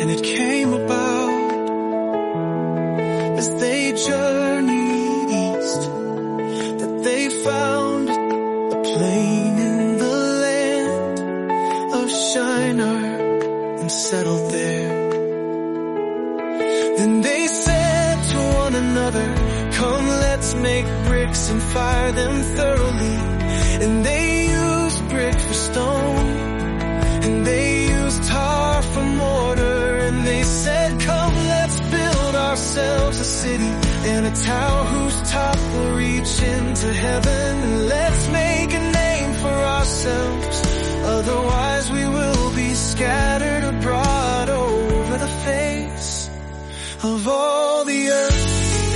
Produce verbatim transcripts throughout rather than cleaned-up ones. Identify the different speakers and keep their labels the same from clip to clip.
Speaker 1: And it came about as they journeyed east that they found a plain in the land of Shinar and settled there. Then they said to one another, come, let's make bricks and fire them thoroughly. And they used brick for stone, and they used tar for mortar. And they said, come, let's build ourselves a city and a tower whose top will reach into heaven. And let's make a name for ourselves, otherwise we will be scattered abroad over the face of all the earth.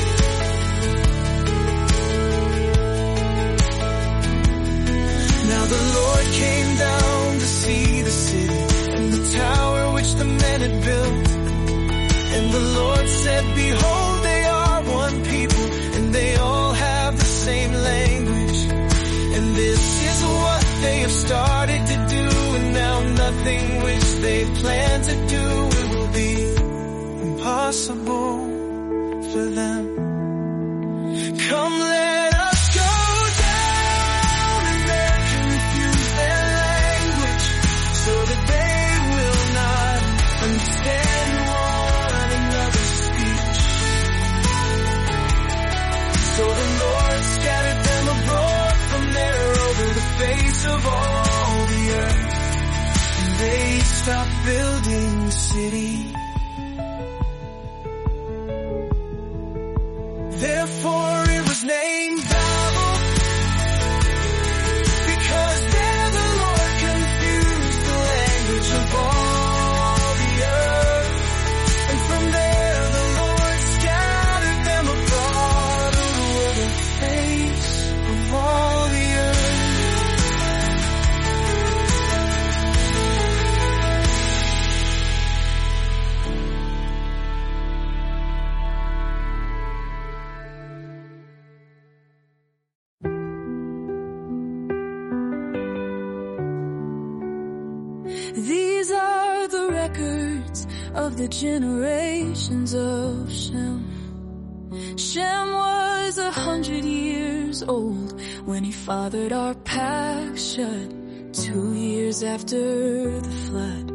Speaker 1: Now the Lord came down to see the city and the tower which the men had built. And the Lord said, behold, they are one people, and they all have the same language. And this is what they have started to do, and now nothing which they plan to do, it will be impossible for them. Come, let us go down and then confuse their language, so that they will not understand one another's speech. So the Lord scattered them abroad from there over the face of all the earth, and they stopped building the city. Therefore it was named Babel, because there the Lord confused the language of all the earth. And from there the Lord scattered them abroad over the face of all the earth.
Speaker 2: These are the records of the generations of Shem. Shem was a hundred years old when he fathered Arpachshad, two years after the flood.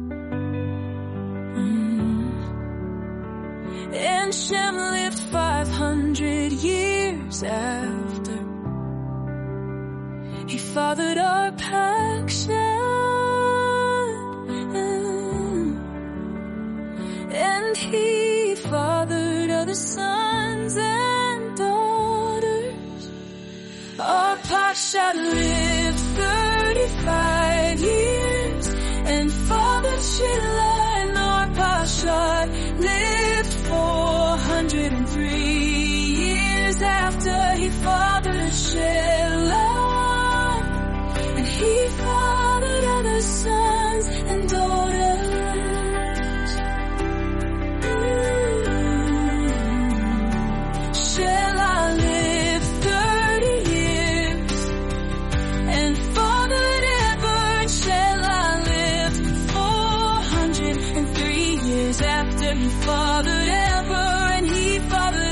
Speaker 2: Mm. And Shem lived five hundred years after he fathered Arpachshad. And he fathered other sons and daughters. Arpachshad lived thirty-five years and fathered Shelah. And Arpachshad lived four hundred and three years after he fathered Shelah. And he fathered other sons and daughters. Shelah lived thirty years and fathered Eber. And Shelah lived four hundred and three years after he fathered Eber. And he fathered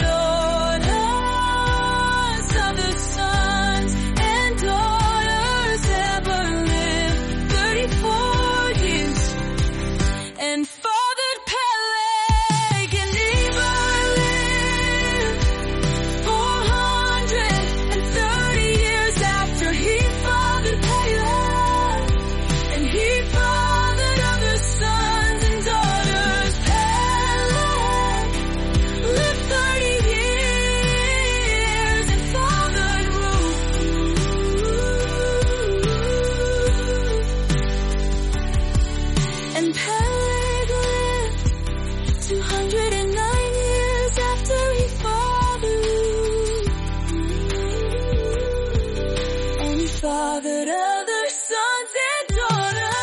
Speaker 2: Onan, other sons and daughters. Eber lived thirty-four years and fathered Peleg. And Eber lived four hundred and thirty years after he fathered Peleg. And he fathered other sons and daughters. Peleg lived thirty years and fathered Ruth. And Peleg lived two hundred and nine years after he fathered Ruth. And he fathered other sons and daughters.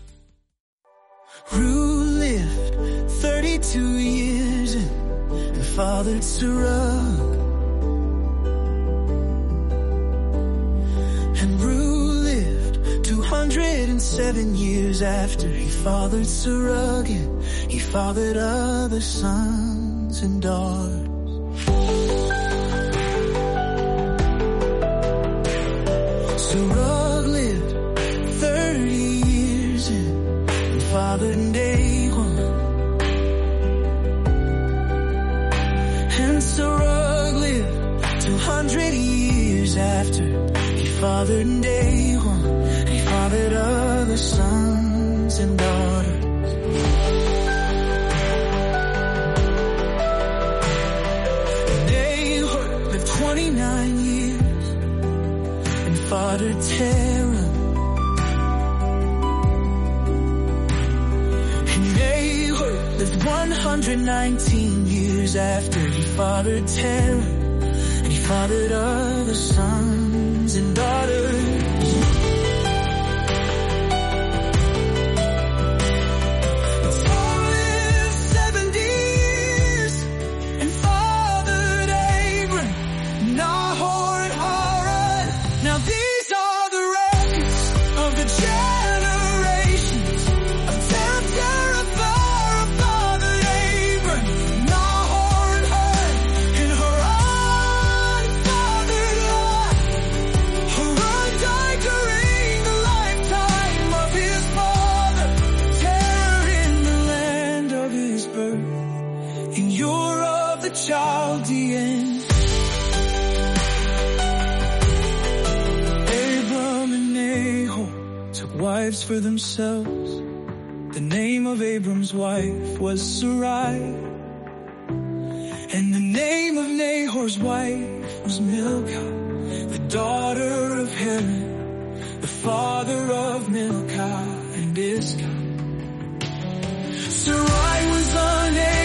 Speaker 1: Ruth lived thirty-two years and fathered Serug. And Reu lived two hundred seven years after he fathered Serug, and he fathered other sons and daughters. Serug lived thirty years and, and fathered Nahor. And Serug lived two hundred years after he fathered Nahor. He fathered other sons and daughters. Nahor lived twenty-nine years and fathered Terah. And Nahor lived one hundred nineteen years after he fathered Terah. And he fathered other sons and daughters. Chaldean. Abram and Nahor took wives for themselves. The name of Abram's wife was Sarai, and the name of Nahor's wife was Milcah, the daughter of Haran, the father of Milcah and Iscah. Sarai was unable